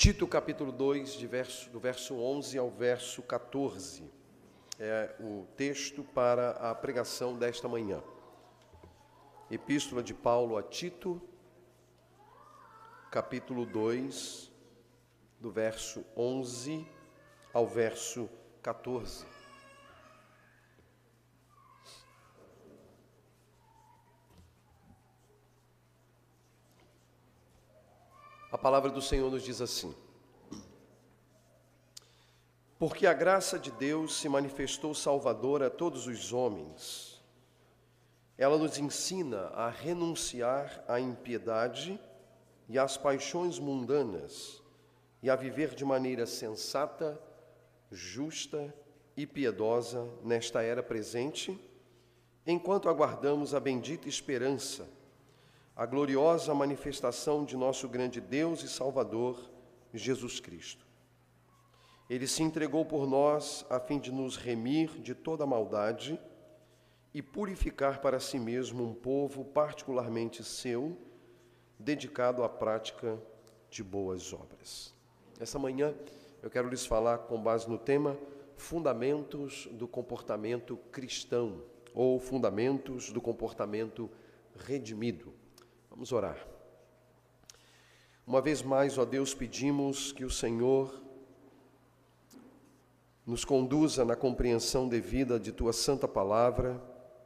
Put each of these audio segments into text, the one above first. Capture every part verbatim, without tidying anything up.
Tito capítulo dois, de verso, do verso onze ao verso quatorze, é o texto para a pregação desta manhã. Epístola de Paulo a Tito, capítulo dois, do verso onze ao verso quatorze. A palavra do Senhor nos diz assim: porque a graça de Deus se manifestou salvadora a todos os homens. Ela nos ensina a renunciar à impiedade e às paixões mundanas e a viver de maneira sensata, justa e piedosa nesta era presente, enquanto aguardamos a bendita esperança, a gloriosa manifestação de nosso grande Deus e Salvador, Jesus Cristo. Ele se entregou por nós a fim de nos remir de toda maldade e purificar para si mesmo um povo particularmente seu, dedicado à prática de boas obras. Essa manhã eu quero lhes falar com base no tema Fundamentos do Comportamento Cristão, ou Fundamentos do Comportamento Redimido. Vamos orar. Uma vez mais, ó Deus, pedimos que o Senhor nos conduza na compreensão devida de Tua Santa Palavra,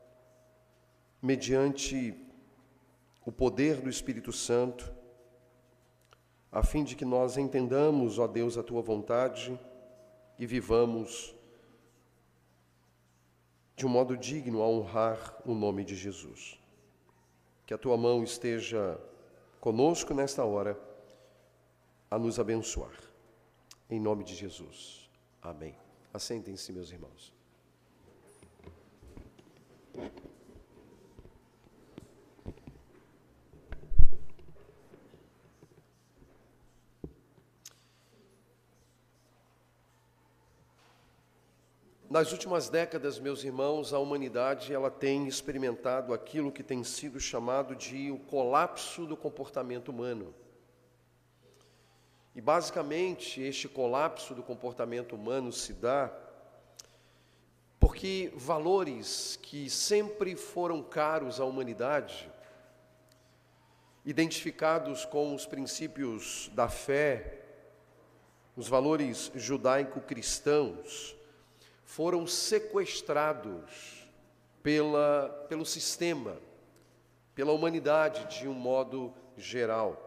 mediante o poder do Espírito Santo, a fim de que nós entendamos, ó Deus, a Tua vontade e vivamos de um modo digno a honrar o nome de Jesus. Que a Tua mão esteja conosco nesta hora, a nos abençoar. Em nome de Jesus. Amém. Assentem-se, meus irmãos. Nas últimas décadas, meus irmãos, a humanidade ela tem experimentado aquilo que tem sido chamado de o colapso do comportamento humano. E, basicamente, este colapso do comportamento humano se dá porque valores que sempre foram caros à humanidade, identificados com os princípios da fé, os valores judaico-cristãos, foram sequestrados pela, pelo sistema, pela humanidade de um modo geral.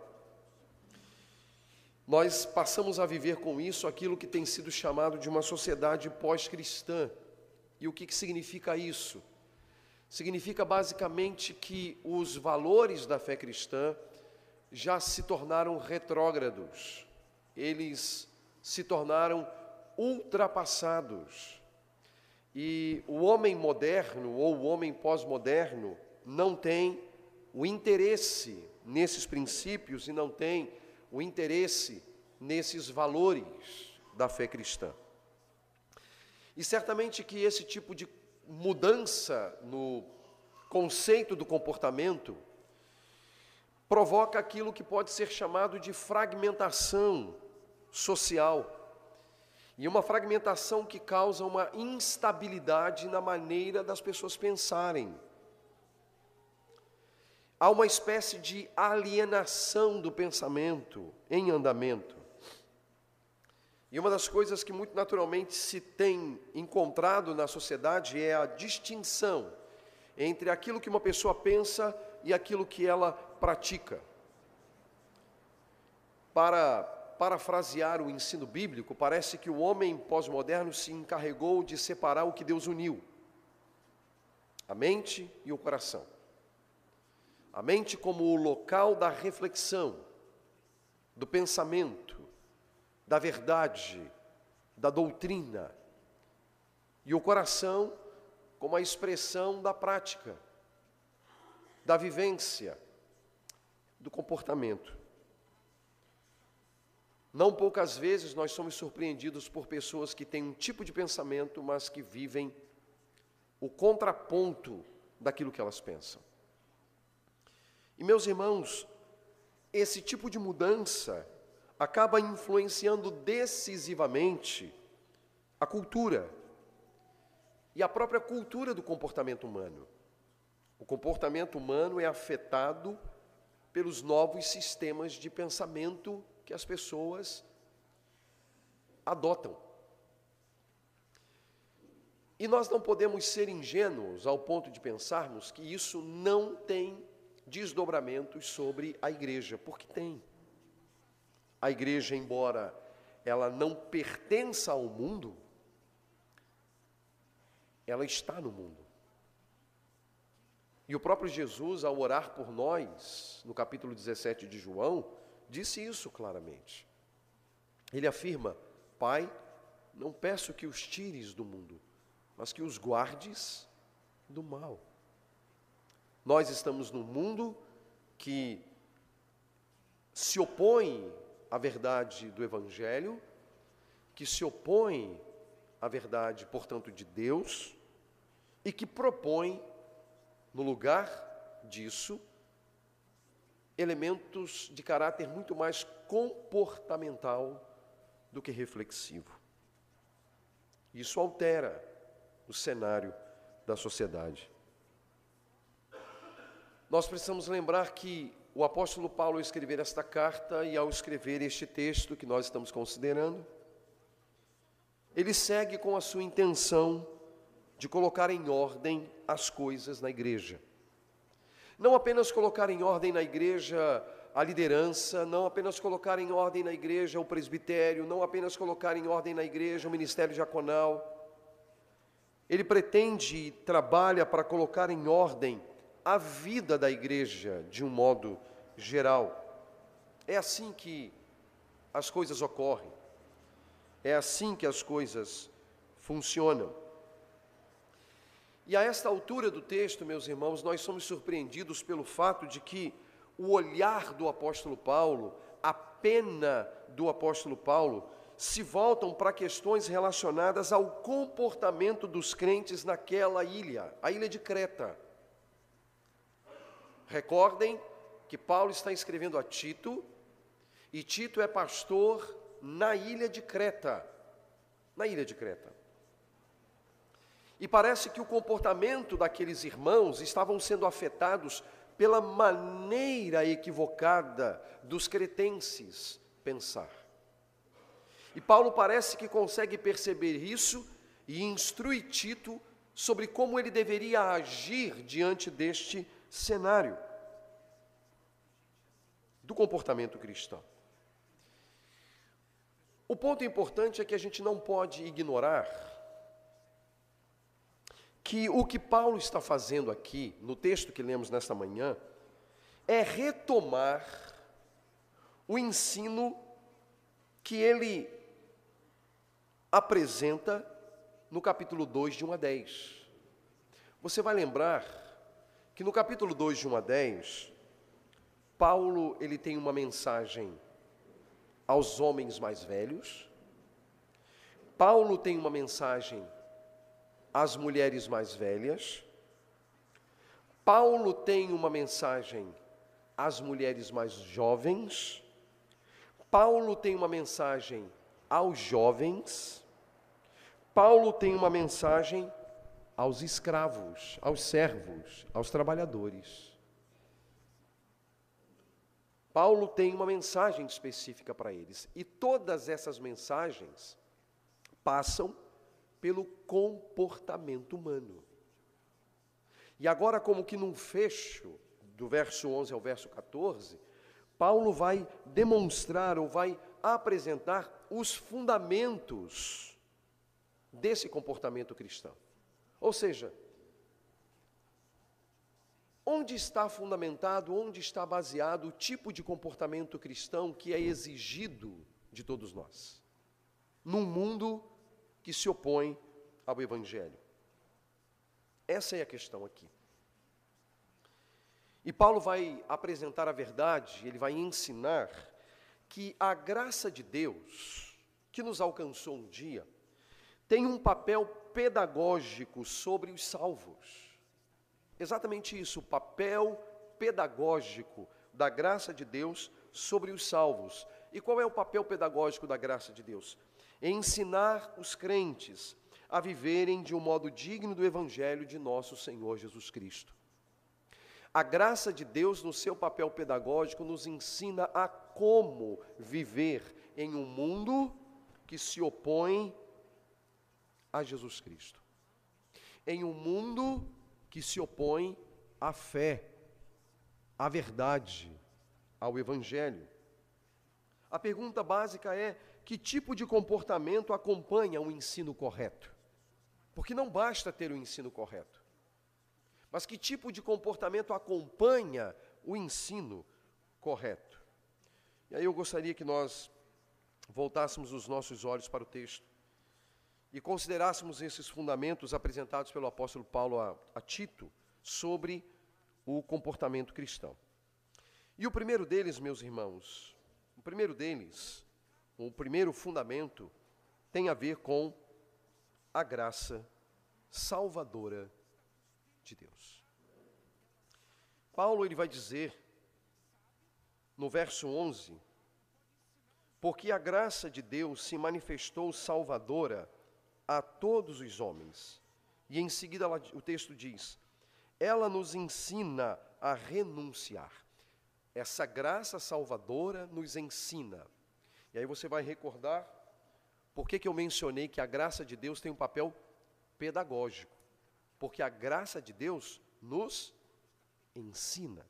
Nós passamos a viver com isso aquilo que tem sido chamado de uma sociedade pós-cristã. E o que, que significa isso? Significa basicamente que os valores da fé cristã já se tornaram retrógrados, eles se tornaram ultrapassados. E o homem moderno ou o homem pós-moderno não tem o interesse nesses princípios e não tem o interesse nesses valores da fé cristã. E certamente que esse tipo de mudança no conceito do comportamento provoca aquilo que pode ser chamado de fragmentação social. E uma fragmentação que causa uma instabilidade na maneira das pessoas pensarem. Há uma espécie de alienação do pensamento em andamento. E uma das coisas que muito naturalmente se tem encontrado na sociedade é a distinção entre aquilo que uma pessoa pensa e aquilo que ela pratica. Para parafrasear o ensino bíblico, parece que o homem pós-moderno se encarregou de separar o que Deus uniu: a mente e o coração. A mente como o local da reflexão, do pensamento, da verdade, da doutrina, e o coração como a expressão da prática, da vivência, do comportamento. Não poucas vezes nós somos surpreendidos por pessoas que têm um tipo de pensamento, mas que vivem o contraponto daquilo que elas pensam. E, meus irmãos, esse tipo de mudança acaba influenciando decisivamente a cultura e a própria cultura do comportamento humano. O comportamento humano é afetado pelos novos sistemas de pensamento que as pessoas adotam. E nós não podemos ser ingênuos ao ponto de pensarmos que isso não tem desdobramentos sobre a igreja, porque tem. A igreja, embora ela não pertença ao mundo, ela está no mundo. E o próprio Jesus, ao orar por nós, no capítulo dezessete de João, disse isso claramente. Ele afirma: Pai, não peço que os tires do mundo, mas que os guardes do mal. Nós estamos num mundo que se opõe à verdade do Evangelho, que se opõe à verdade, portanto, de Deus, e que propõe, no lugar disso, elementos de caráter muito mais comportamental do que reflexivo. Isso altera o cenário da sociedade. Nós precisamos lembrar que o apóstolo Paulo, ao escrever esta carta e ao escrever este texto que nós estamos considerando, ele segue com a sua intenção de colocar em ordem as coisas na igreja. Não apenas colocar em ordem na igreja a liderança, não apenas colocar em ordem na igreja o presbitério, não apenas colocar em ordem na igreja o ministério diaconal. Ele pretende e trabalha para colocar em ordem a vida da igreja de um modo geral. É assim que as coisas ocorrem. É assim que as coisas funcionam. E a esta altura do texto, meus irmãos, nós somos surpreendidos pelo fato de que o olhar do apóstolo Paulo, a pena do apóstolo Paulo, se voltam para questões relacionadas ao comportamento dos crentes naquela ilha, a ilha de Creta. Recordem que Paulo está escrevendo a Tito, e Tito é pastor na ilha de Creta, na ilha de Creta. E parece que o comportamento daqueles irmãos estavam sendo afetados pela maneira equivocada dos cretenses pensar. E Paulo parece que consegue perceber isso e instrui Tito sobre como ele deveria agir diante deste cenário do comportamento cristão. O ponto importante é que a gente não pode ignorar que o que Paulo está fazendo aqui, no texto que lemos nesta manhã, é retomar o ensino que ele apresenta no capítulo dois, de um a dez. Você vai lembrar que no capítulo dois, de um a dez, Paulo ele tem uma mensagem aos homens mais velhos, Paulo tem uma mensagem às mulheres mais velhas, Paulo tem uma mensagem às mulheres mais jovens, Paulo tem uma mensagem aos jovens, Paulo tem uma mensagem aos escravos, aos servos, aos trabalhadores. Paulo tem uma mensagem específica para eles, e todas essas mensagens passam pelo comportamento humano. E agora, como que num fecho, do verso onze ao verso quatorze, Paulo vai demonstrar ou vai apresentar os fundamentos desse comportamento cristão. Ou seja, onde está fundamentado, onde está baseado o tipo de comportamento cristão que é exigido de todos nós, num mundo que se opõe ao Evangelho? Essa é a questão aqui. E Paulo vai apresentar a verdade, ele vai ensinar que a graça de Deus, que nos alcançou um dia, tem um papel pedagógico sobre os salvos. Exatamente isso, o papel pedagógico da graça de Deus sobre os salvos. E qual é o papel pedagógico da graça de Deus? É ensinar os crentes a viverem de um modo digno do Evangelho de nosso Senhor Jesus Cristo. A graça de Deus, no seu papel pedagógico, nos ensina a como viver em um mundo que se opõe a Jesus Cristo. Em um mundo que se opõe à fé, à verdade, ao Evangelho. A pergunta básica é: que tipo de comportamento acompanha o ensino correto? Porque não basta ter o ensino correto, mas que tipo de comportamento acompanha o ensino correto? E aí eu gostaria que nós voltássemos os nossos olhos para o texto e considerássemos esses fundamentos apresentados pelo apóstolo Paulo a, a Tito sobre o comportamento cristão. E o primeiro deles, meus irmãos, o primeiro deles, o primeiro fundamento, tem a ver com a graça salvadora de Deus. Paulo ele vai dizer, no verso onze, porque a graça de Deus se manifestou salvadora a todos os homens. E em seguida o texto diz, ela nos ensina a renunciar. Essa graça salvadora nos ensina. E aí você vai recordar por que que eu mencionei que a graça de Deus tem um papel pedagógico. Porque a graça de Deus nos ensina.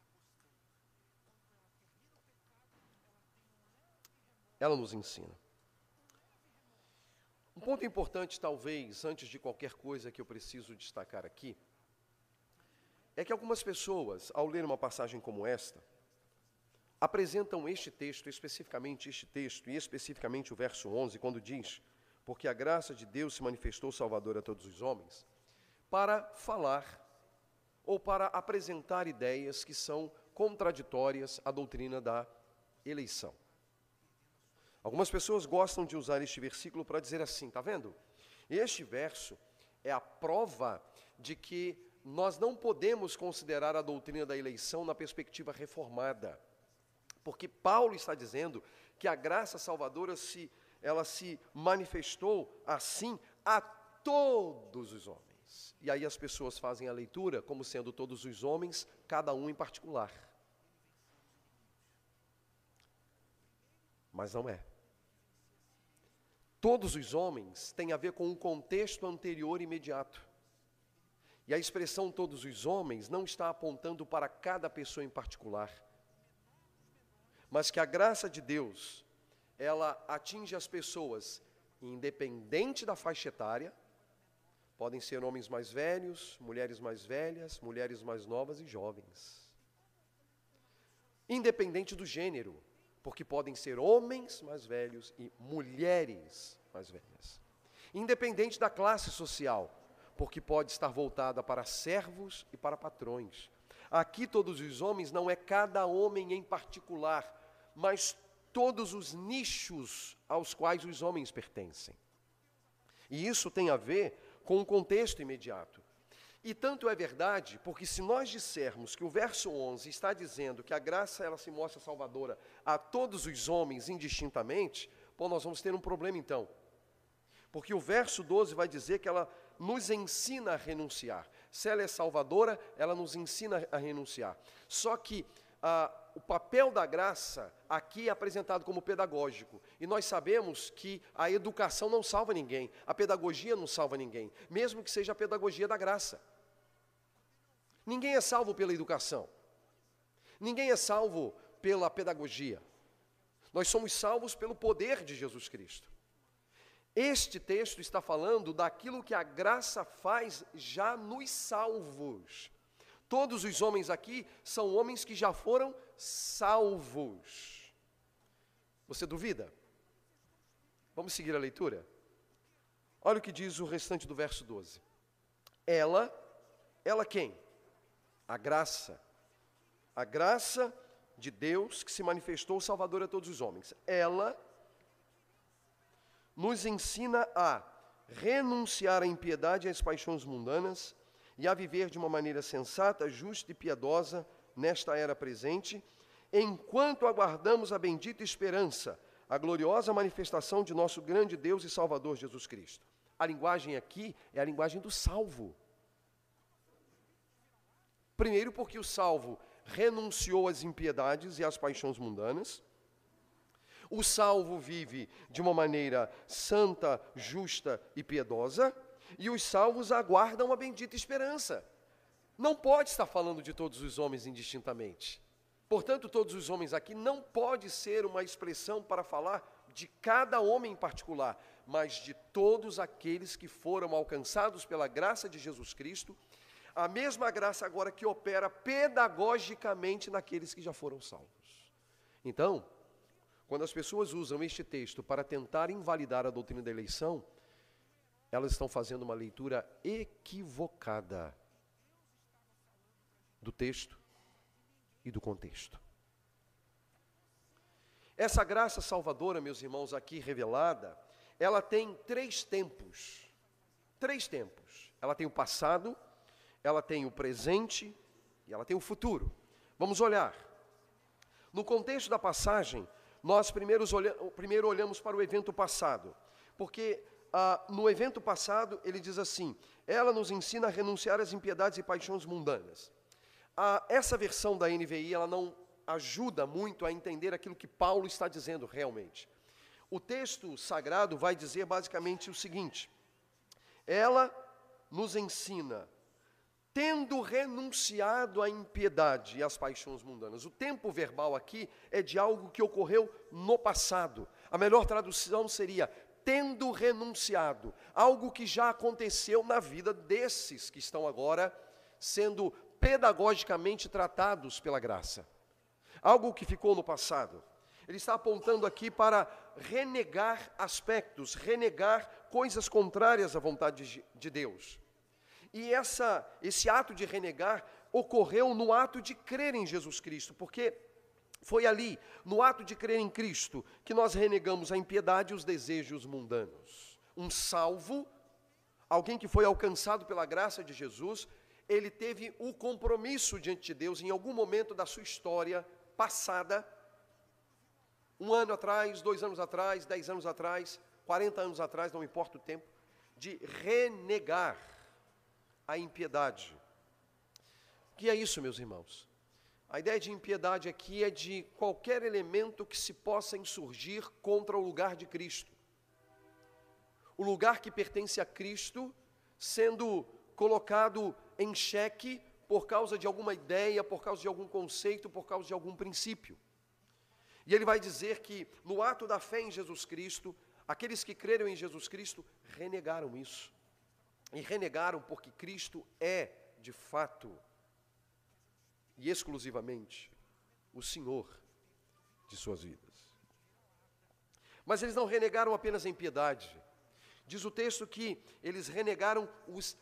Ela nos ensina. Um ponto importante, talvez, antes de qualquer coisa que eu preciso destacar aqui, é que algumas pessoas, ao ler uma passagem como esta, apresentam este texto, especificamente este texto, e especificamente o verso onze, quando diz, porque a graça de Deus se manifestou salvadora a todos os homens, para falar ou para apresentar ideias que são contraditórias à doutrina da eleição. Algumas pessoas gostam de usar este versículo para dizer assim, tá vendo? Este verso é a prova de que nós não podemos considerar a doutrina da eleição na perspectiva reformada. Porque Paulo está dizendo que a graça salvadora se, ela se manifestou assim a todos os homens. E aí as pessoas fazem a leitura como sendo todos os homens, cada um em particular. Mas não é. Todos os homens têm a ver com um contexto anterior imediato. E a expressão todos os homens não está apontando para cada pessoa em particular. Mas que a graça de Deus, ela atinge as pessoas independente da faixa etária. Podem ser homens mais velhos, mulheres mais velhas, mulheres mais novas e jovens. Independente do gênero. Porque podem ser homens mais velhos e mulheres mais velhas. Independente da classe social, porque pode estar voltada para servos e para patrões. Aqui todos os homens não é cada homem em particular, mas todos os nichos aos quais os homens pertencem. E isso tem a ver com o contexto imediato. E tanto é verdade, porque se nós dissermos que o verso onze está dizendo que a graça ela se mostra salvadora a todos os homens indistintamente, pô, nós vamos ter um problema então. Porque o verso doze vai dizer que ela nos ensina a renunciar. Se ela é salvadora, ela nos ensina a renunciar. Só que ah, o papel da graça aqui é apresentado como pedagógico. E nós sabemos que a educação não salva ninguém, a pedagogia não salva ninguém, mesmo que seja a pedagogia da graça. Ninguém é salvo pela educação. Ninguém é salvo pela pedagogia. Nós somos salvos pelo poder de Jesus Cristo. Este texto está falando daquilo que a graça faz já nos salvos. Todos os homens aqui são homens que já foram salvos. Você duvida? Vamos seguir a leitura? Olha o que diz o restante do verso doze. Ela, ela quem? A graça. A graça de Deus que se manifestou salvadora a todos os homens. Ela nos ensina a renunciar à impiedade e às paixões mundanas e a viver de uma maneira sensata, justa e piedosa nesta era presente, enquanto aguardamos a bendita esperança, a gloriosa manifestação de nosso grande Deus e Salvador Jesus Cristo. A linguagem aqui é a linguagem do salvo. Primeiro, porque o salvo renunciou às impiedades e às paixões mundanas. O salvo vive de uma maneira santa, justa e piedosa. E os salvos aguardam a bendita esperança. Não pode estar falando de todos os homens indistintamente. Portanto, todos os homens aqui não pode ser uma expressão para falar de cada homem em particular, mas de todos aqueles que foram alcançados pela graça de Jesus Cristo, a mesma graça agora que opera pedagogicamente naqueles que já foram salvos. Então, quando as pessoas usam este texto para tentar invalidar a doutrina da eleição, elas estão fazendo uma leitura equivocada do texto e do contexto. Essa graça salvadora, meus irmãos, aqui revelada, ela tem três tempos. Três tempos. Ela tem o passado, ela tem o presente e ela tem o futuro. Vamos olhar. No contexto da passagem, nós primeiros olha, primeiro olhamos para o evento passado, porque ah, no evento passado ele diz assim: ela nos ensina a renunciar às impiedades e paixões mundanas. Ah, essa versão da N V I, ela não ajuda muito a entender aquilo que Paulo está dizendo realmente. O texto sagrado vai dizer basicamente o seguinte: ela nos ensina, tendo renunciado à impiedade e às paixões mundanas. O tempo verbal aqui é de algo que ocorreu no passado. A melhor tradução seria tendo renunciado, algo que já aconteceu na vida desses que estão agora sendo pedagogicamente tratados pela graça. Algo que ficou no passado. Ele está apontando aqui para renegar aspectos, renegar coisas contrárias à vontade de Deus. E essa, esse ato de renegar ocorreu no ato de crer em Jesus Cristo, porque foi ali, no ato de crer em Cristo, que nós renegamos a impiedade e os desejos mundanos. Um salvo, alguém que foi alcançado pela graça de Jesus, ele teve o compromisso diante de Deus em algum momento da sua história passada, um ano atrás, dois anos atrás, dez anos atrás, quarenta anos atrás, não importa o tempo, de renegar a impiedade. O que é isso, meus irmãos? A ideia de impiedade aqui é de qualquer elemento que se possa insurgir contra o lugar de Cristo. O lugar que pertence a Cristo sendo colocado em xeque por causa de alguma ideia, por causa de algum conceito, por causa de algum princípio. E ele vai dizer que no ato da fé em Jesus Cristo, aqueles que creram em Jesus Cristo renegaram isso. E renegaram porque Cristo é, de fato, e exclusivamente, o Senhor de suas vidas. Mas eles não renegaram apenas a impiedade. Diz o texto que eles renegaram os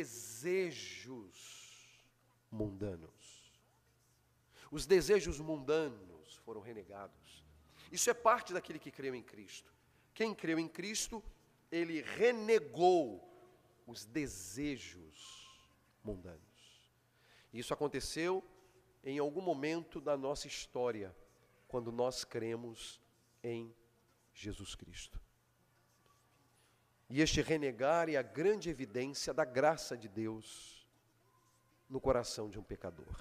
desejos mundanos. Os desejos mundanos foram renegados. Isso é parte daquele que creu em Cristo. Quem creu em Cristo, ele renegou os desejos mundanos. Isso aconteceu em algum momento da nossa história, quando nós cremos em Jesus Cristo. E este renegar é a grande evidência da graça de Deus no coração de um pecador.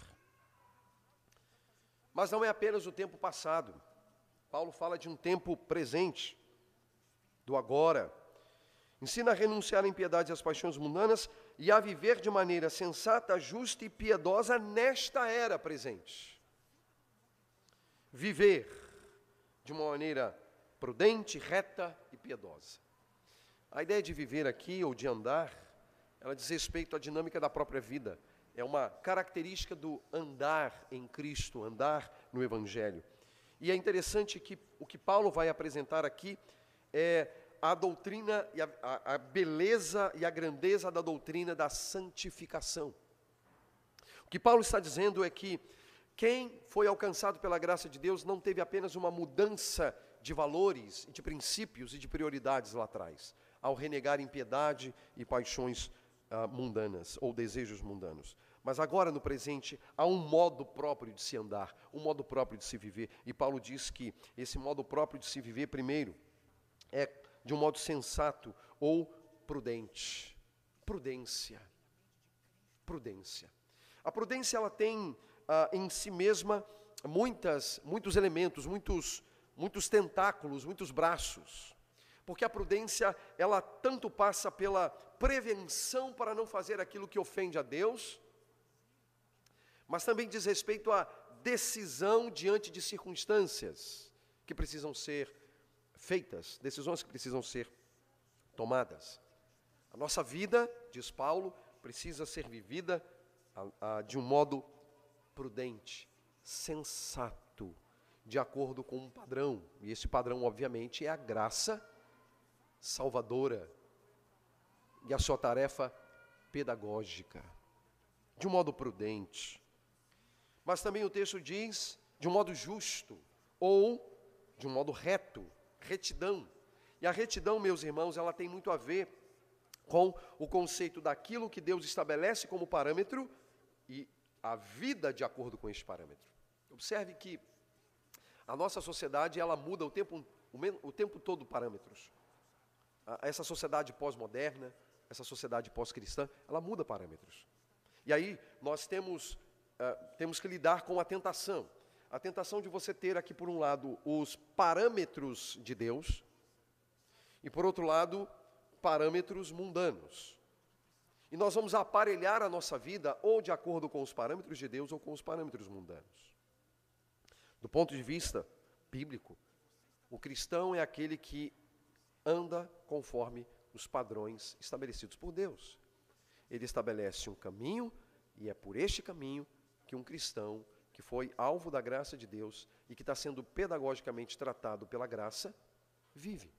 Mas não é apenas o tempo passado. Paulo fala de um tempo presente, do agora. Ensina a renunciar à impiedade e às paixões mundanas e a viver de maneira sensata, justa e piedosa nesta era presente. Viver de uma maneira prudente, reta e piedosa. A ideia de viver aqui, ou de andar, ela diz respeito à dinâmica da própria vida. É uma característica do andar em Cristo, andar no Evangelho. E é interessante que o que Paulo vai apresentar aqui é a doutrina, e a, a, a beleza e a grandeza da doutrina da santificação. O que Paulo está dizendo é que quem foi alcançado pela graça de Deus não teve apenas uma mudança de valores, de princípios e de prioridades lá atrás, ao renegar impiedade e paixões ah, mundanas, ou desejos mundanos. Mas agora, no presente, há um modo próprio de se andar, um modo próprio de se viver. E Paulo diz que esse modo próprio de se viver, primeiro, é de um modo sensato ou prudente. Prudência. Prudência. A prudência, ela tem ah, em si mesma muitas, muitos elementos, muitos, muitos tentáculos, muitos braços. Porque a prudência, ela tanto passa pela prevenção para não fazer aquilo que ofende a Deus, mas também diz respeito à decisão diante de circunstâncias que precisam ser feitas, decisões que precisam ser tomadas. A nossa vida, diz Paulo, precisa ser vivida a, a, de um modo prudente, sensato, de acordo com um padrão. E esse padrão, obviamente, é a graça salvadora e a sua tarefa pedagógica, de um modo prudente. Mas também o texto diz de um modo justo ou de um modo reto, retidão. E a retidão, meus irmãos, ela tem muito a ver com o conceito daquilo que Deus estabelece como parâmetro e a vida de acordo com esse parâmetro. Observe que a nossa sociedade, ela muda o tempo, o tempo todo parâmetros. Essa sociedade pós-moderna, essa sociedade pós-cristã, ela muda parâmetros. E aí nós temos, uh, temos que lidar com a tentação. A tentação de você ter aqui, por um lado, os parâmetros de Deus, e por outro lado, parâmetros mundanos. E nós vamos aparelhar a nossa vida ou de acordo com os parâmetros de Deus ou com os parâmetros mundanos. Do ponto de vista bíblico, o cristão é aquele que anda conforme os padrões estabelecidos por Deus. Ele estabelece um caminho, e é por este caminho que um cristão que foi alvo da graça de Deus e que está sendo pedagogicamente tratado pela graça, vive.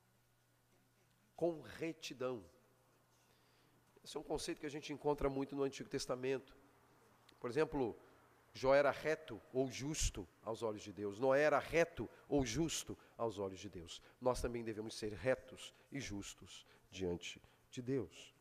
Com retidão. Esse é um conceito que a gente encontra muito no Antigo Testamento. Por exemplo, Jó era reto ou justo aos olhos de Deus. Noé era reto ou justo aos olhos de Deus. Nós também devemos ser retos e justos diante de Deus.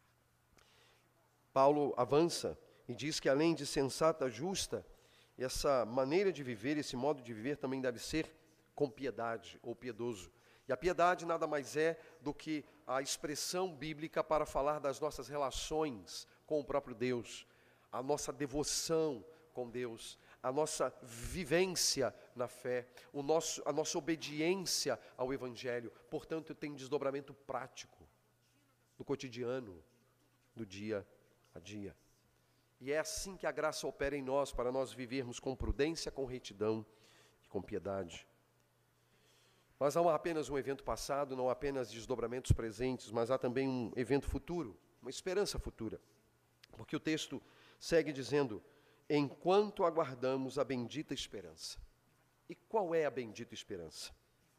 Paulo avança e diz que além de sensata, justa, essa maneira de viver, esse modo de viver também deve ser com piedade ou piedoso. E a piedade nada mais é do que a expressão bíblica para falar das nossas relações com o próprio Deus, a nossa devoção com Deus, a nossa vivência na fé, o nosso, a nossa obediência ao Evangelho. Portanto, tem desdobramento prático do cotidiano, do dia a dia. E é assim que a graça opera em nós, para nós vivermos com prudência, com retidão e com piedade. Mas não há apenas um evento passado, não há apenas desdobramentos presentes, mas há também um evento futuro, uma esperança futura. Porque o texto segue dizendo: enquanto aguardamos a bendita esperança. E qual é a bendita esperança?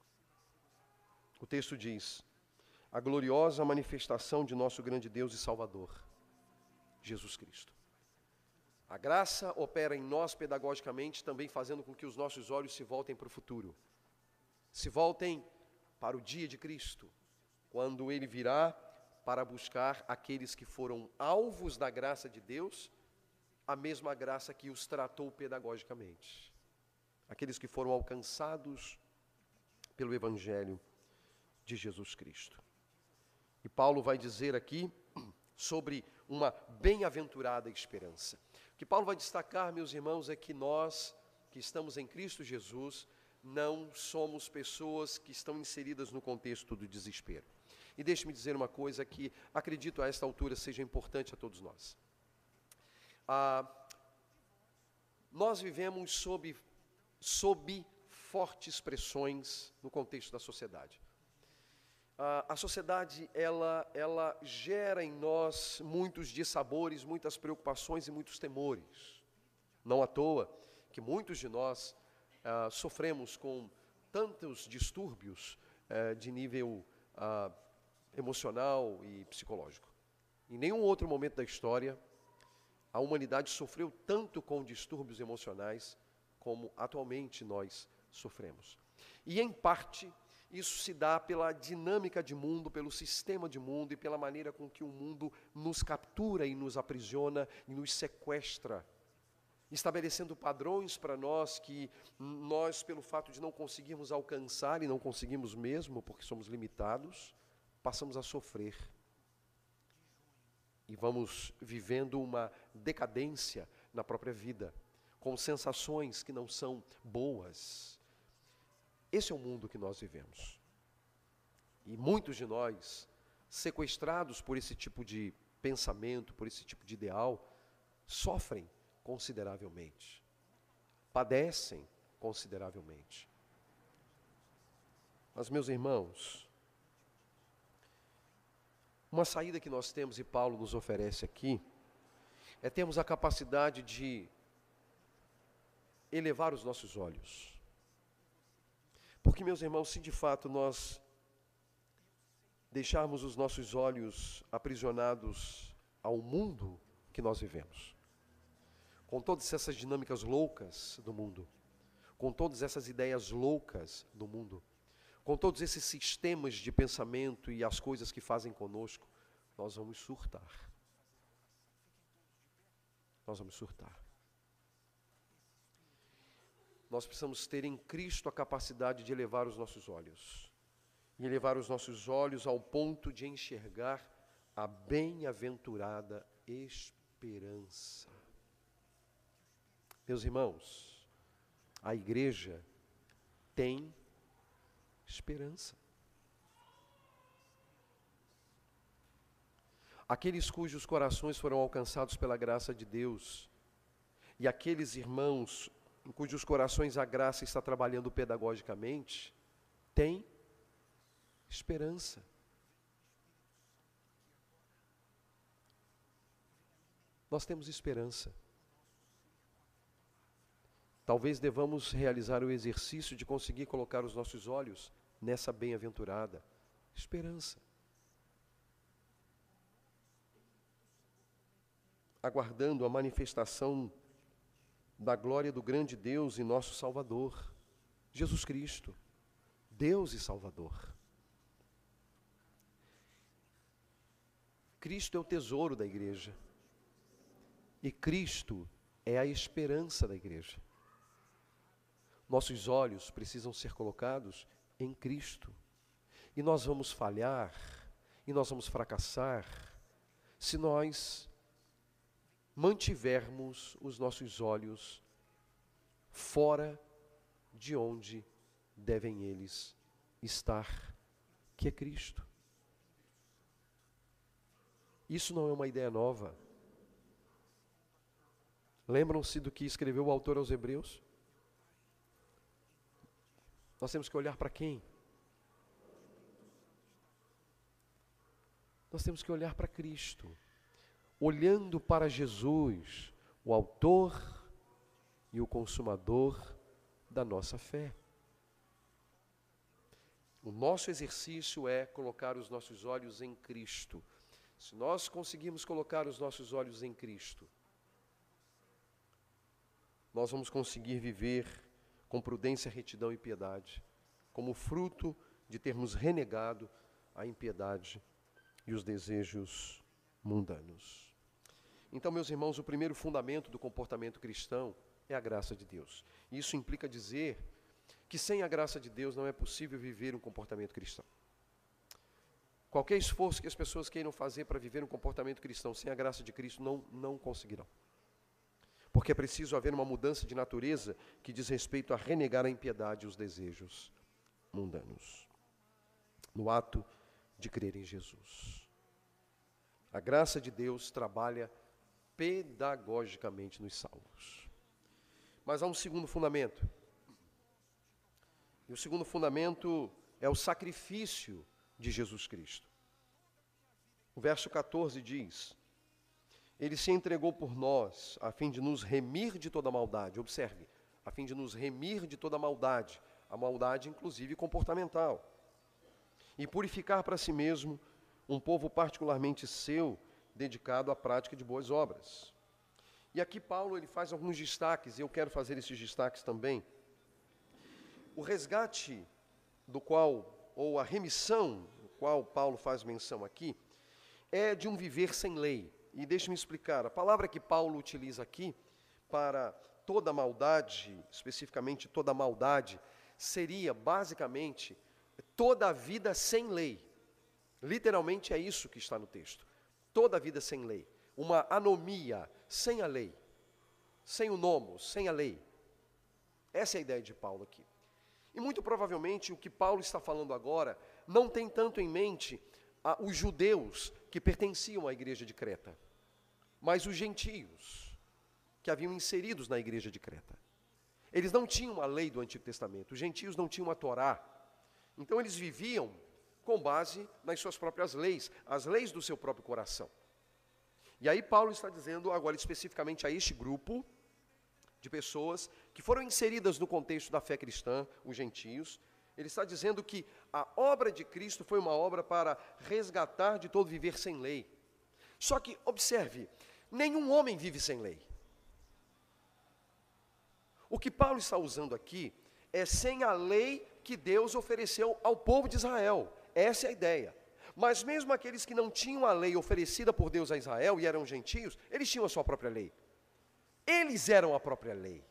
O texto diz: a gloriosa manifestação de nosso grande Deus e Salvador, Jesus Cristo. A graça opera em nós pedagogicamente, também fazendo com que os nossos olhos se voltem para o futuro. Se voltem para o dia de Cristo, quando Ele virá para buscar aqueles que foram alvos da graça de Deus, a mesma graça que os tratou pedagogicamente. Aqueles que foram alcançados pelo Evangelho de Jesus Cristo. E Paulo vai dizer aqui sobre uma bem-aventurada esperança. O que Paulo vai destacar, meus irmãos, é que nós, que estamos em Cristo Jesus, não somos pessoas que estão inseridas no contexto do desespero. E deixe-me dizer uma coisa que acredito a esta altura seja importante a todos nós. Ah, nós vivemos sob, sob fortes pressões no contexto da sociedade. Ah, a sociedade, ela, ela gera em nós muitos dissabores, muitas preocupações e muitos temores. Não à toa que muitos de nós ah, sofremos com tantos distúrbios eh, de nível ah, emocional e psicológico. Em nenhum outro momento da história a humanidade sofreu tanto com distúrbios emocionais como atualmente nós sofremos. E em parte, Isso se dá pela dinâmica de mundo, pelo sistema de mundo e pela maneira com que o mundo nos captura e nos aprisiona e nos sequestra, estabelecendo padrões para nós que nós, pelo fato de não conseguirmos alcançar, e não conseguimos mesmo, porque somos limitados, passamos a sofrer. E vamos vivendo uma decadência na própria vida, com sensações que não são boas. Esse é o mundo que nós vivemos. E muitos de nós, sequestrados por esse tipo de pensamento, por esse tipo de ideal, sofrem consideravelmente, padecem consideravelmente. Mas, meus irmãos, uma saída que nós temos e Paulo nos oferece aqui, é termos a capacidade de elevar os nossos olhos. Porque, meus irmãos, se de fato nós deixarmos os nossos olhos aprisionados ao mundo que nós vivemos, com todas essas dinâmicas loucas do mundo, com todas essas ideias loucas do mundo, com todos esses sistemas de pensamento e as coisas que fazem conosco, nós vamos surtar. Nós vamos surtar. Nós precisamos ter em Cristo a capacidade de elevar os nossos olhos. E elevar os nossos olhos ao ponto de enxergar a bem-aventurada esperança. Meus irmãos, a igreja tem esperança. Aqueles cujos corações foram alcançados pela graça de Deus, e aqueles irmãos em cujos corações a graça está trabalhando pedagogicamente, têm esperança. Nós temos esperança. Talvez devamos realizar o exercício de conseguir colocar os nossos olhos nessa bem-aventurada esperança. Aguardando a manifestação da glória do grande Deus e nosso Salvador, Jesus Cristo, Deus e Salvador. Cristo é o tesouro da igreja. E Cristo é a esperança da igreja. Nossos olhos precisam ser colocados em Cristo. E nós vamos falhar, e nós vamos fracassar, se nós mantivermos os nossos olhos fora de onde devem eles estar, que é Cristo. Isso não é uma ideia nova. Lembram-se do que escreveu o autor aos Hebreus? Nós temos que olhar para quem? Nós temos que olhar para Cristo. Olhando para Jesus, o autor e o consumador da nossa fé. O nosso exercício é colocar os nossos olhos em Cristo. Se nós conseguirmos colocar os nossos olhos em Cristo, nós vamos conseguir viver com prudência, retidão e piedade, como fruto de termos renegado a impiedade e os desejos mundanos. Então, meus irmãos, o primeiro fundamento do comportamento cristão é a graça de Deus. Isso implica dizer que sem a graça de Deus não é possível viver um comportamento cristão. Qualquer esforço que as pessoas queiram fazer para viver um comportamento cristão sem a graça de Cristo não, não conseguirão. Porque é preciso haver uma mudança de natureza que diz respeito a renegar a impiedade e os desejos mundanos, no ato de crer em Jesus. A graça de Deus trabalha pedagogicamente nos salvos. Mas há um segundo fundamento. E o segundo fundamento é o sacrifício de Jesus Cristo. O verso catorze diz: Ele se entregou por nós, a fim de nos remir de toda maldade. Observe, a fim de nos remir de toda maldade, a maldade inclusive comportamental, e purificar para si mesmo um povo particularmente seu, dedicado à prática de boas obras. E aqui Paulo ele faz alguns destaques, e eu quero fazer esses destaques também. O resgate do qual ou a remissão, o qual Paulo faz menção aqui, é de um viver sem lei. E deixe-me explicar, a palavra que Paulo utiliza aqui para toda maldade, especificamente toda maldade, seria basicamente toda a vida sem lei. Literalmente é isso que está no texto. Toda a vida sem lei. Uma anomia sem a lei. Sem o nomos, sem a lei. Essa é a ideia de Paulo aqui. E muito provavelmente o que Paulo está falando agora não tem tanto em mente ah, os judeus que pertenciam à igreja de Creta, mas os gentios que haviam inseridos na igreja de Creta. Eles não tinham a lei do Antigo Testamento, os gentios não tinham a Torá. Então eles viviam com base nas suas próprias leis, as leis do seu próprio coração. E aí Paulo está dizendo agora especificamente a este grupo de pessoas que foram inseridas no contexto da fé cristã, os gentios. Ele está dizendo que a obra de Cristo foi uma obra para resgatar de todo viver sem lei. Só que, observe, nenhum homem vive sem lei. O que Paulo está usando aqui é sem a lei que Deus ofereceu ao povo de Israel. Essa é a ideia. Mas mesmo aqueles que não tinham a lei oferecida por Deus a Israel e eram gentios, eles tinham a sua própria lei. Eles eram a própria lei.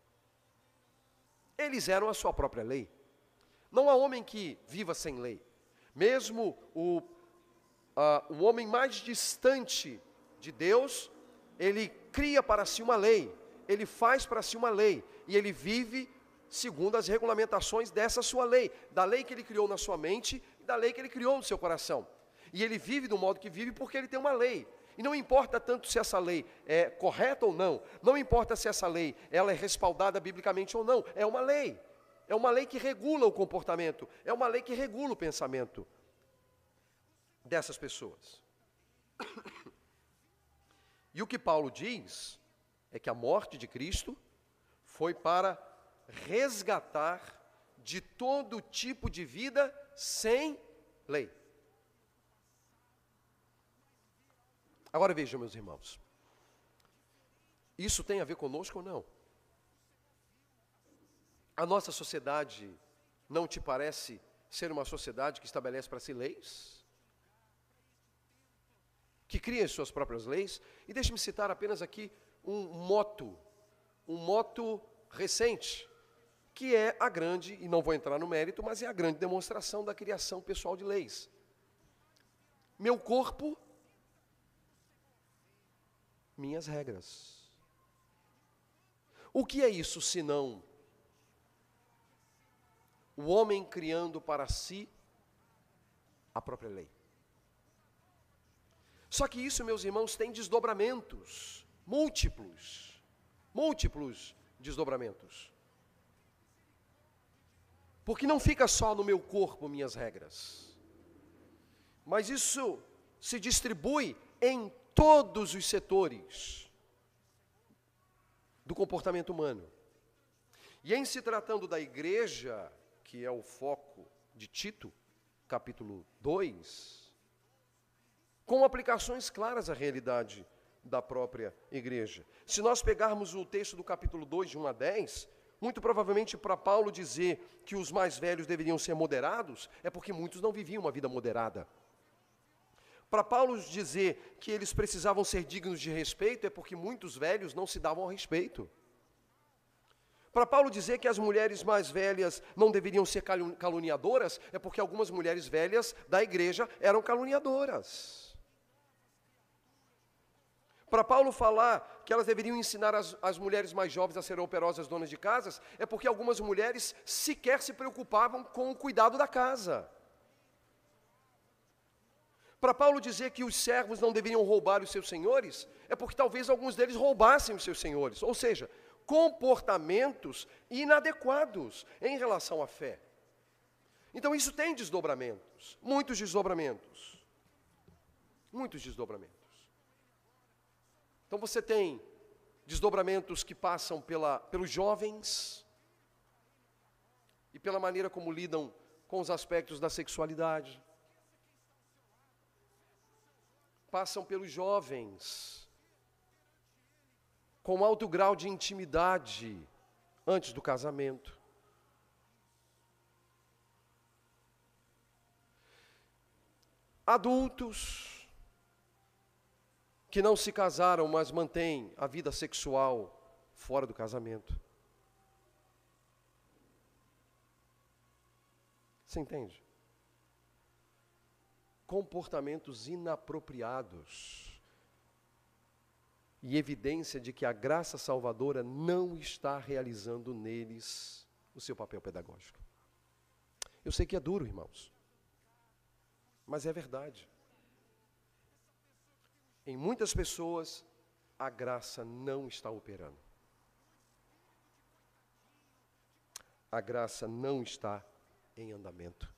Eles eram a sua própria lei. Não há homem que viva sem lei. Mesmo o, uh, o homem mais distante de Deus, ele cria para si uma lei. Ele faz para si uma lei. E ele vive segundo as regulamentações dessa sua lei. Da lei que ele criou na sua mente e da lei que ele criou no seu coração. E ele vive do modo que vive porque ele tem uma lei. E não importa tanto se essa lei é correta ou não, não importa se essa lei ela é respaldada biblicamente ou não, é uma lei. É uma lei que regula o comportamento, é uma lei que regula o pensamento dessas pessoas. E o que Paulo diz é que a morte de Cristo foi para resgatar de todo tipo de vida sem lei. Agora vejam, meus irmãos, isso tem a ver conosco ou não? A nossa sociedade não te parece ser uma sociedade que estabelece para si leis? Que cria as suas próprias leis? E deixe-me citar apenas aqui um moto, um moto recente, que é a grande, e não vou entrar no mérito, mas é a grande demonstração da criação pessoal de leis. Meu corpo, minhas regras. O que é isso senão o homem criando para si a própria lei? Só que isso, meus irmãos, tem desdobramentos, múltiplos, múltiplos desdobramentos. Porque não fica só no meu corpo minhas regras, mas isso se distribui em todos os setores do comportamento humano. E em se tratando da igreja, que é o foco de Tito, capítulo dois, com aplicações claras à realidade da própria igreja. Se nós pegarmos o texto do capítulo dois, de um a dez, muito provavelmente para Paulo dizer que os mais velhos deveriam ser moderados, é porque muitos não viviam uma vida moderada. Para Paulo dizer que eles precisavam ser dignos de respeito, é porque muitos velhos não se davam ao respeito. Para Paulo dizer que as mulheres mais velhas não deveriam ser caluniadoras, é porque algumas mulheres velhas da igreja eram caluniadoras. Para Paulo falar que elas deveriam ensinar as, as mulheres mais jovens a serem operosas donas de casas, é porque algumas mulheres sequer se preocupavam com o cuidado da casa. Para Paulo dizer que os servos não deveriam roubar os seus senhores, é porque talvez alguns deles roubassem os seus senhores. Ou seja, comportamentos inadequados em relação à fé. Então isso tem desdobramentos, muitos desdobramentos. Muitos desdobramentos. Então você tem desdobramentos que passam pela, pelos jovens e pela maneira como lidam com os aspectos da sexualidade. Passam pelos jovens com alto grau de intimidade antes do casamento. adultos que não se casaram, mas mantêm a vida sexual fora do casamento. Você entende? Comportamentos inapropriados e evidência de que a graça salvadora não está realizando neles o seu papel pedagógico. Eu sei que é duro, irmãos, mas é verdade. Em muitas pessoas, a graça não está operando. A graça não está em andamento.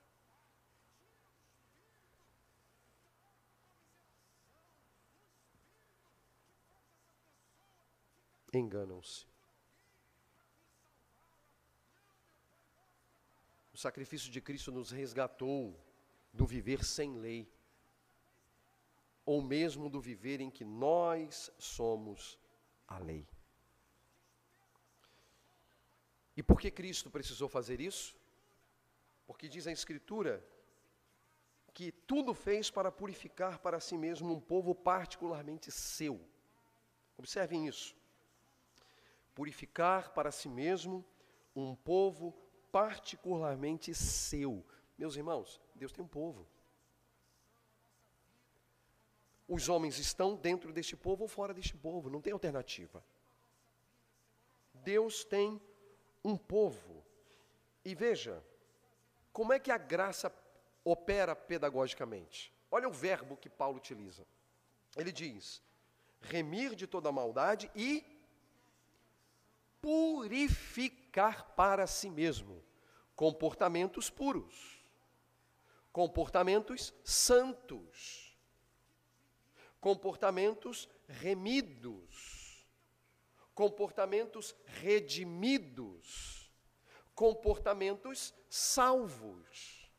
Enganam-se. O sacrifício de Cristo nos resgatou do viver sem lei, ou mesmo do viver em que nós somos a lei. E por que Cristo precisou fazer isso? Porque diz a Escritura que tudo fez para purificar para si mesmo um povo particularmente seu. Observem isso. Purificar para si mesmo um povo particularmente seu. Meus irmãos, Deus tem um povo. Os homens estão dentro deste povo ou fora deste povo, não tem alternativa. Deus tem um povo. E veja, como é que a graça opera pedagogicamente? Olha o verbo que Paulo utiliza. Ele diz, remir de toda maldade e purificar para si mesmo comportamentos puros, comportamentos santos, comportamentos remidos, comportamentos redimidos, comportamentos salvos.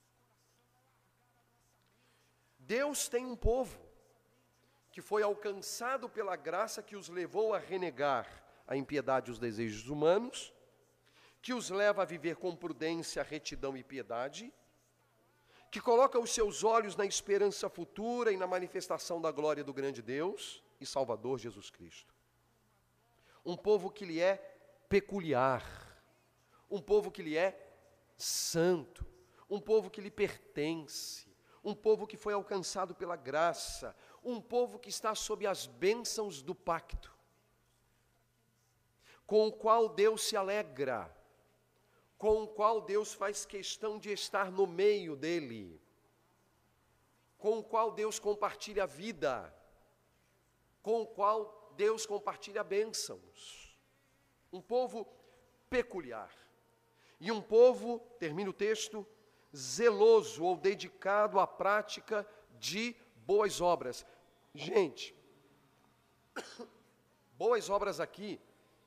Deus tem um povo que foi alcançado pela graça que os levou a renegar a impiedade e os desejos humanos, que os leva a viver com prudência, retidão e piedade, que coloca os seus olhos na esperança futura e na manifestação da glória do grande Deus e Salvador Jesus Cristo. Um povo que lhe é peculiar, um povo que lhe é santo, um povo que lhe pertence, um povo que foi alcançado pela graça, um povo que está sob as bênçãos do pacto, com o qual Deus se alegra, com o qual Deus faz questão de estar no meio dele, com o qual Deus compartilha a vida, com o qual Deus compartilha bênçãos. Um povo peculiar. E um povo, termina o texto, zeloso ou dedicado à prática de boas obras. Gente, boas obras aqui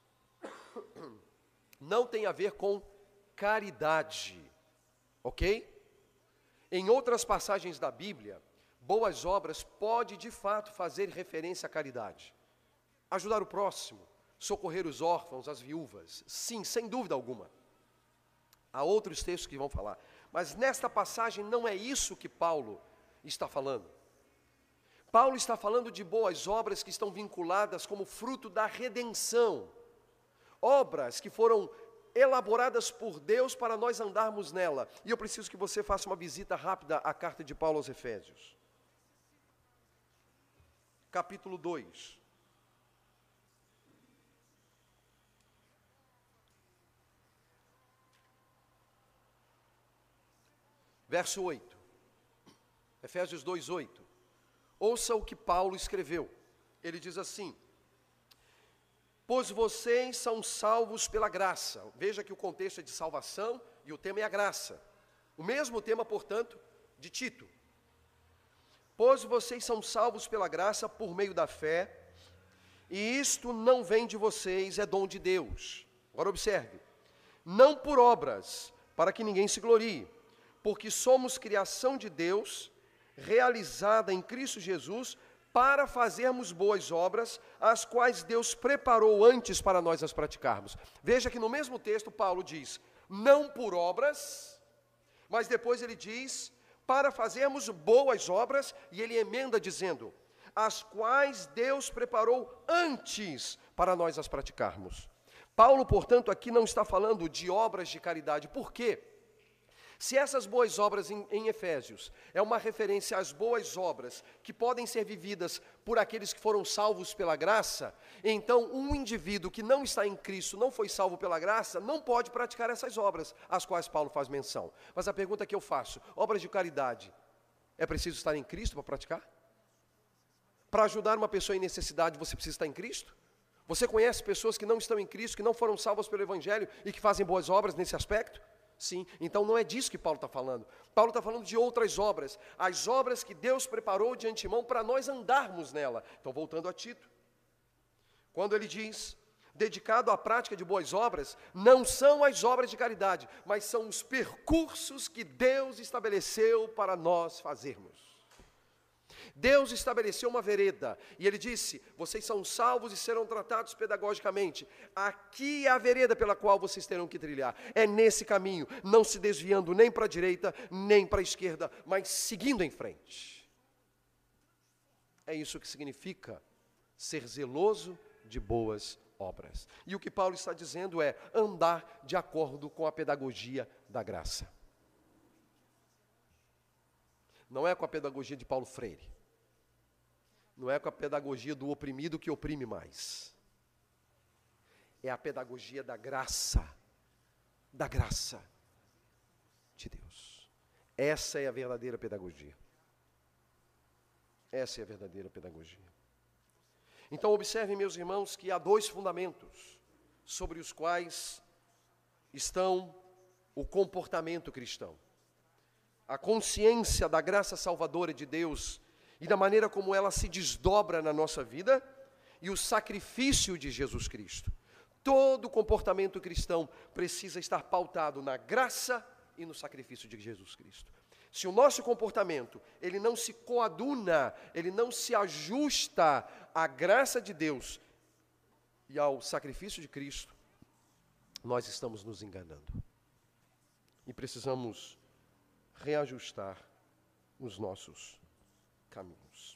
não tem a ver com caridade, ok? Em outras passagens da Bíblia, boas obras pode de fato fazer referência à caridade. Ajudar o próximo, socorrer os órfãos, as viúvas, sim, sem dúvida alguma. Há outros textos que vão falar, mas nesta passagem não é isso que Paulo está falando. Paulo está falando de boas obras que estão vinculadas como fruto da redenção. Obras que foram elaboradas por Deus para nós andarmos nela. E eu preciso que você faça uma visita rápida à carta de Paulo aos Efésios. Capítulo dois. Verso oito. Efésios dois, oito. Ouça o que Paulo escreveu. Ele diz assim: pois vocês são salvos pela graça. Veja que o contexto é de salvação e o tema é a graça. O mesmo tema, portanto, de Tito. Pois vocês são salvos pela graça por meio da fé, e isto não vem de vocês, é dom de Deus. Agora observe. Não por obras, para que ninguém se glorie, porque somos criação de Deus, realizada em Cristo Jesus, para fazermos boas obras, as quais Deus preparou antes para nós as praticarmos. Veja que no mesmo texto Paulo diz, não por obras, mas depois ele diz, para fazermos boas obras, e ele emenda dizendo, as quais Deus preparou antes para nós as praticarmos. Paulo, portanto, aqui não está falando de obras de caridade. Por quê? Se essas boas obras em, em Efésios é uma referência às boas obras que podem ser vividas por aqueles que foram salvos pela graça, então um indivíduo que não está em Cristo, não foi salvo pela graça, não pode praticar essas obras, às quais Paulo faz menção. Mas a pergunta que eu faço, obras de caridade, é preciso estar em Cristo para praticar? Para ajudar uma pessoa em necessidade, você precisa estar em Cristo? Você conhece pessoas que não estão em Cristo, que não foram salvas pelo Evangelho e que fazem boas obras nesse aspecto? Sim, então não é disso que Paulo está falando. Paulo está falando de outras obras, as obras que Deus preparou de antemão para nós andarmos nela. Então, voltando a Tito, quando ele diz, dedicado à prática de boas obras, não são as obras de caridade, mas são os percursos que Deus estabeleceu para nós fazermos. Deus estabeleceu uma vereda, e ele disse, vocês são salvos e serão tratados pedagogicamente. Aqui é a vereda pela qual vocês terão que trilhar. É nesse caminho, não se desviando nem para a direita, nem para a esquerda, mas seguindo em frente. É isso que significa ser zeloso de boas obras. E o que Paulo está dizendo é andar de acordo com a pedagogia da graça. Não é com a pedagogia de Paulo Freire. Não é com a pedagogia do oprimido que oprime mais. É a pedagogia da graça. Da graça de Deus. Essa é a verdadeira pedagogia. Essa é a verdadeira pedagogia. Então observem, meus irmãos, que há dois fundamentos sobre os quais estão o comportamento cristão. A consciência da graça salvadora de Deus e da maneira como ela se desdobra na nossa vida, e o sacrifício de Jesus Cristo. Todo comportamento cristão precisa estar pautado na graça e no sacrifício de Jesus Cristo. Se o nosso comportamento, ele não se coaduna, ele não se ajusta à graça de Deus e ao sacrifício de Cristo, nós estamos nos enganando. E precisamos reajustar os nossos caminhos.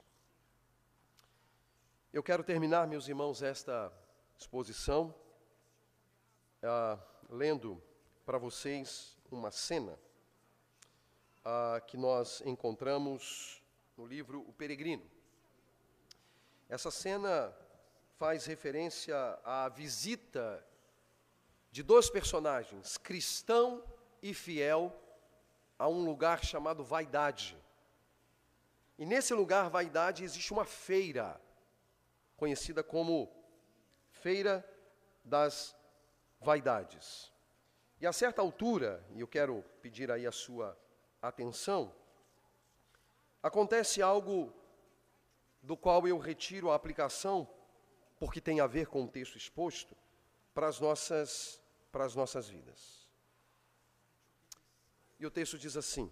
Eu quero terminar, meus irmãos, esta exposição ah, lendo para vocês uma cena ah, que nós encontramos no livro O Peregrino. Essa cena faz referência à visita de dois personagens, cristão e fiel, a um lugar chamado Vaidade. E nesse lugar, Vaidade, existe uma feira, conhecida como Feira das Vaidades. E a certa altura, e eu quero pedir aí a sua atenção, acontece algo do qual eu retiro a aplicação, porque tem a ver com o texto exposto, para as nossas, para as nossas vidas. E o texto diz assim,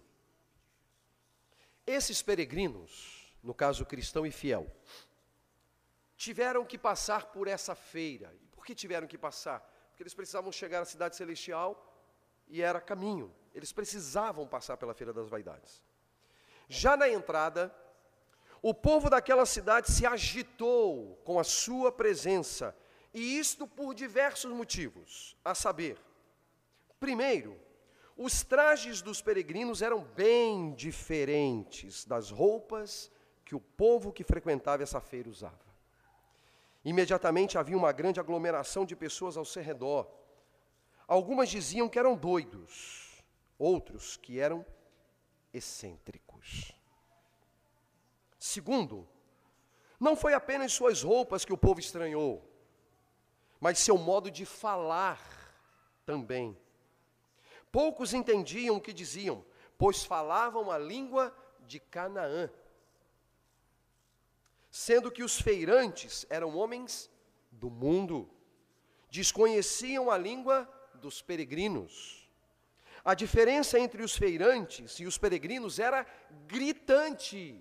esses peregrinos, no caso cristão e fiel, tiveram que passar por essa feira. E por que tiveram que passar? Porque eles precisavam chegar à cidade celestial e era caminho. Eles precisavam passar pela Feira das Vaidades. Já na entrada, o povo daquela cidade se agitou com a sua presença, e isto por diversos motivos, a saber, primeiro, os trajes dos peregrinos eram bem diferentes das roupas que o povo que frequentava essa feira usava. Imediatamente havia uma grande aglomeração de pessoas ao seu redor. Algumas diziam que eram doidos, outros que eram excêntricos. Segundo, não foi apenas suas roupas que o povo estranhou, mas seu modo de falar também. Poucos entendiam o que diziam, pois falavam a língua de Canaã, sendo que os feirantes eram homens do mundo, desconheciam a língua dos peregrinos. A diferença entre os feirantes e os peregrinos era gritante.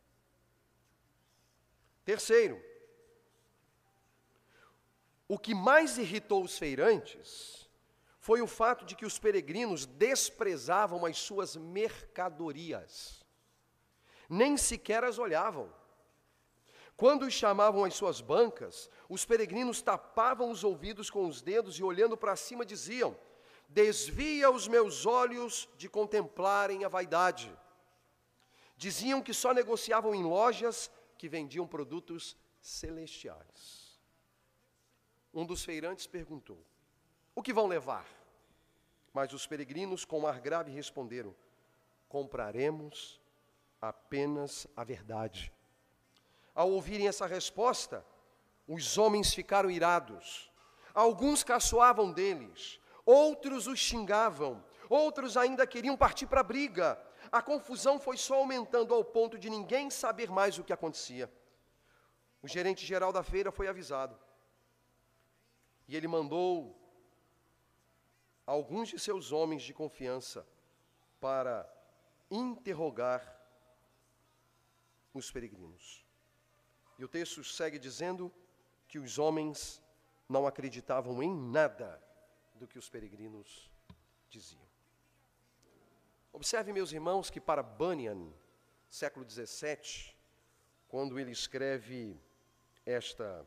Terceiro, o que mais irritou os feirantes foi o fato de que os peregrinos desprezavam as suas mercadorias. Nem sequer as olhavam. Quando os chamavam às suas bancas, os peregrinos tapavam os ouvidos com os dedos e, olhando para cima, diziam: desvia os meus olhos de contemplarem a vaidade. Diziam que só negociavam em lojas que vendiam produtos celestiais. Um dos feirantes perguntou: o que vão levar? Mas os peregrinos, com ar grave, responderam: compraremos apenas a verdade. Ao ouvirem essa resposta, os homens ficaram irados. Alguns caçoavam deles, outros os xingavam, outros ainda queriam partir para a briga. A confusão foi só aumentando ao ponto de ninguém saber mais o que acontecia. O gerente geral da feira foi avisado. E ele mandou alguns de seus homens de confiança para interrogar os peregrinos. E o texto segue dizendo que os homens não acreditavam em nada do que os peregrinos diziam. Observe, meus irmãos, que para Bunyan, século dezessete, quando ele escreve esta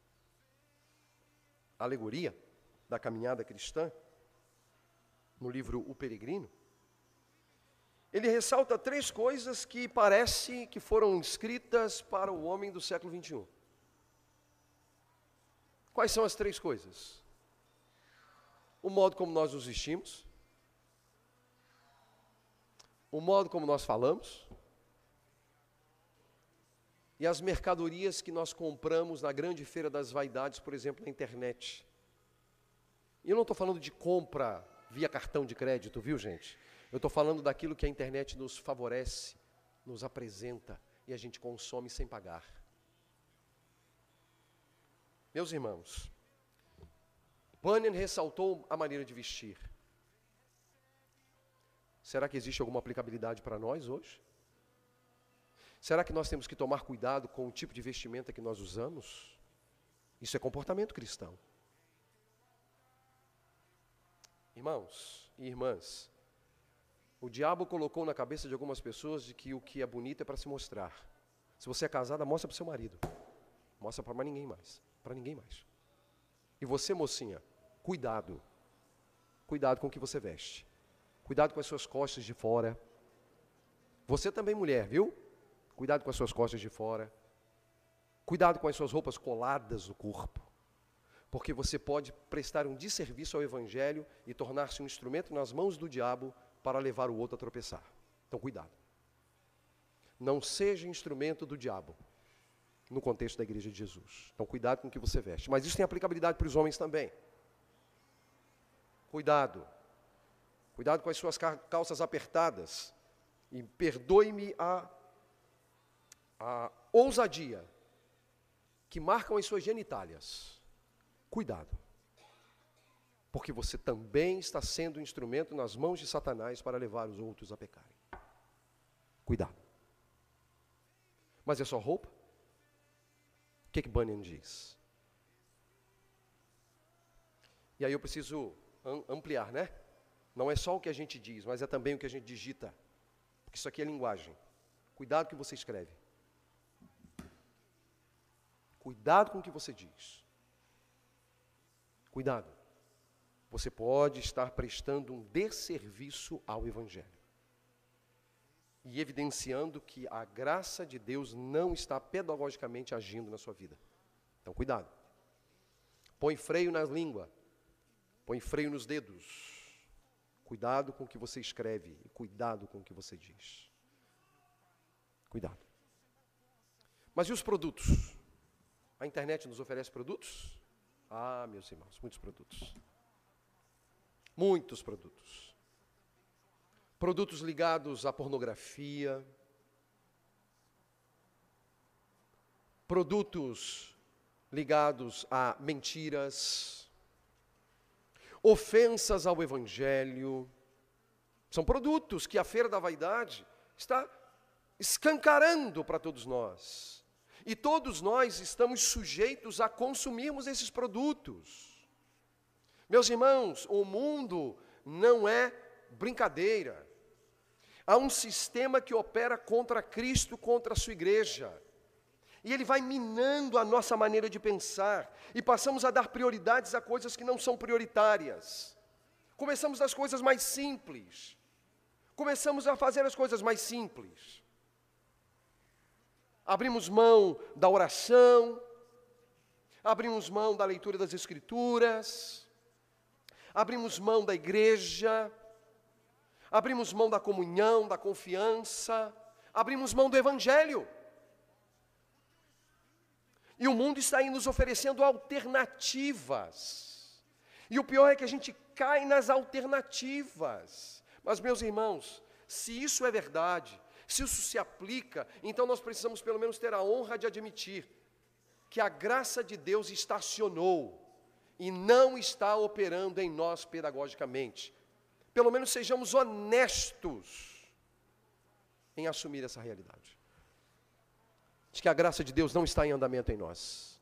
alegoria da caminhada cristã, no livro O Peregrino, ele ressalta três coisas que parece que foram escritas para o homem do século vinte e um. Quais são as três coisas? O modo como nós nos vestimos, o modo como nós falamos e as mercadorias que nós compramos na grande feira das vaidades, por exemplo, na internet. E eu não estou falando de compra via cartão de crédito, viu, gente? Eu estou falando daquilo que a internet nos favorece, nos apresenta e a gente consome sem pagar. Meus irmãos, Bunyan ressaltou a maneira de vestir. Será que existe alguma aplicabilidade para nós hoje? Será que nós temos que tomar cuidado com o tipo de vestimenta que nós usamos? Isso é comportamento cristão. Irmãos e irmãs, o diabo colocou na cabeça de algumas pessoas de que o que é bonito é para se mostrar. Se você é casada, mostra para o seu marido. Mostra para mais ninguém mais. Para ninguém mais. E você, mocinha, cuidado. Cuidado com o que você veste. Cuidado com as suas costas de fora. Você também, mulher, viu? Cuidado com as suas costas de fora. Cuidado com as suas roupas coladas no corpo. Porque você pode prestar um desserviço ao Evangelho e tornar-se um instrumento nas mãos do diabo para levar o outro a tropeçar. Então, cuidado. Não seja instrumento do diabo no contexto da igreja de Jesus. Então, cuidado com o que você veste. Mas isso tem aplicabilidade para os homens também. Cuidado. Cuidado com as suas calças apertadas. E perdoe-me a, a ousadia que marcam as suas genitálias. Cuidado. Porque você também está sendo um instrumento nas mãos de Satanás para levar os outros a pecarem. Cuidado. Mas é só roupa? O que que Bunyan diz? E aí eu preciso ampliar, né? Não é só o que a gente diz, mas é também o que a gente digita. Porque isso aqui é linguagem. Cuidado com o que você escreve. Cuidado com o que você diz. Cuidado. Você pode estar prestando um desserviço ao Evangelho. E evidenciando que a graça de Deus não está pedagogicamente agindo na sua vida. Então, cuidado. Põe freio na língua. Põe freio nos dedos. Cuidado com o que você escreve e cuidado com o que você diz. Cuidado. Mas e os produtos? A internet nos oferece produtos? Ah, meus irmãos, muitos produtos. Muitos produtos. Produtos ligados à pornografia. Produtos ligados a mentiras. Ofensas ao Evangelho. São produtos que a Feira da Vaidade está escancarando para todos nós. E todos nós estamos sujeitos a consumirmos esses produtos. Meus irmãos, o mundo não é brincadeira. Há um sistema que opera contra Cristo, contra a sua igreja. E ele vai minando a nossa maneira de pensar. E passamos a dar prioridades a coisas que não são prioritárias. Começamos das coisas mais simples. Começamos a fazer as coisas mais simples. Abrimos mão da oração. Abrimos mão da leitura das Escrituras. Abrimos mão da igreja. Abrimos mão da comunhão, da confiança. Abrimos mão do Evangelho. E o mundo está aí nos oferecendo alternativas. E o pior é que a gente cai nas alternativas. Mas, meus irmãos, se isso é verdade, se isso se aplica, então nós precisamos pelo menos ter a honra de admitir que a graça de Deus estacionou e não está operando em nós pedagogicamente. Pelo menos sejamos honestos em assumir essa realidade. De que a graça de Deus não está em andamento em nós.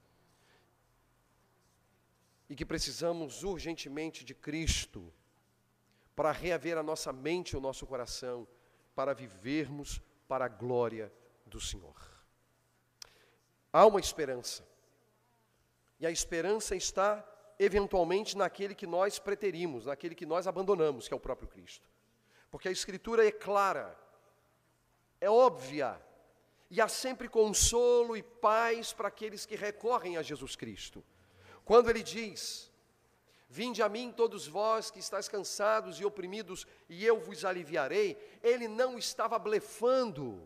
E que precisamos urgentemente de Cristo para reaver a nossa mente e o nosso coração, para vivermos para a glória do Senhor. Há uma esperança. E a esperança está, eventualmente, naquele que nós preterimos, naquele que nós abandonamos, que é o próprio Cristo. Porque a Escritura é clara, é óbvia, e há sempre consolo e paz para aqueles que recorrem a Jesus Cristo. Quando ele diz: vinde a mim todos vós que estáis cansados e oprimidos, e eu vos aliviarei, ele não estava blefando.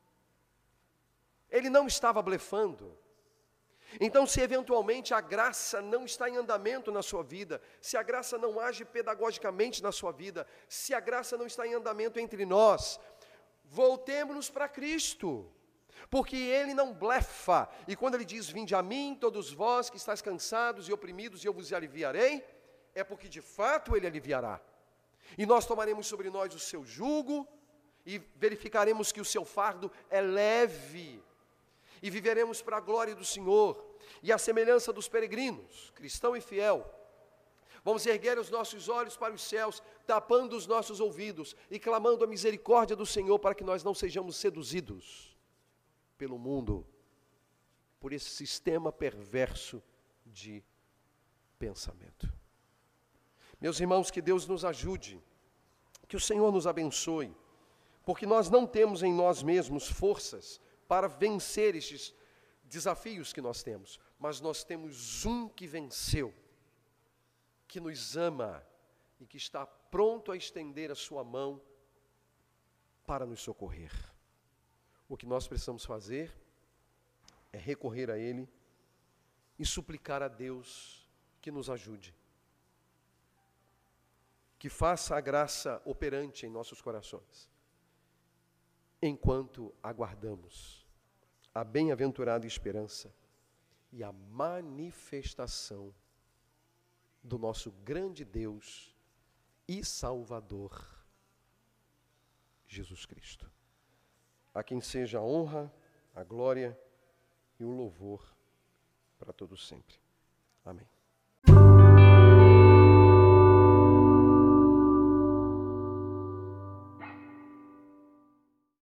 Ele não estava blefando. Então, se eventualmente a graça não está em andamento na sua vida, se a graça não age pedagogicamente na sua vida, se a graça não está em andamento entre nós, voltemos-nos para Cristo. Porque ele não blefa. E quando ele diz: vinde a mim, todos vós que estáis cansados e oprimidos, e eu vos aliviarei, é porque de fato ele aliviará. E nós tomaremos sobre nós o seu jugo, e verificaremos que o seu fardo é leve, e viveremos para a glória do Senhor. E a semelhança dos peregrinos, cristão e fiel, vamos erguer os nossos olhos para os céus, tapando os nossos ouvidos, e clamando a misericórdia do Senhor, para que nós não sejamos seduzidos pelo mundo, por esse sistema perverso de pensamento. Meus irmãos, que Deus nos ajude, que o Senhor nos abençoe, porque nós não temos em nós mesmos forças para vencer estes desafios que nós temos, mas nós temos um que venceu, que nos ama e que está pronto a estender a sua mão para nos socorrer. O que nós precisamos fazer é recorrer a Ele e suplicar a Deus que nos ajude, que faça a graça operante em nossos corações, enquanto aguardamos a bem-aventurada esperança e a manifestação do nosso grande Deus e Salvador, Jesus Cristo. A quem seja a honra, a glória e o louvor para todos sempre. Amém.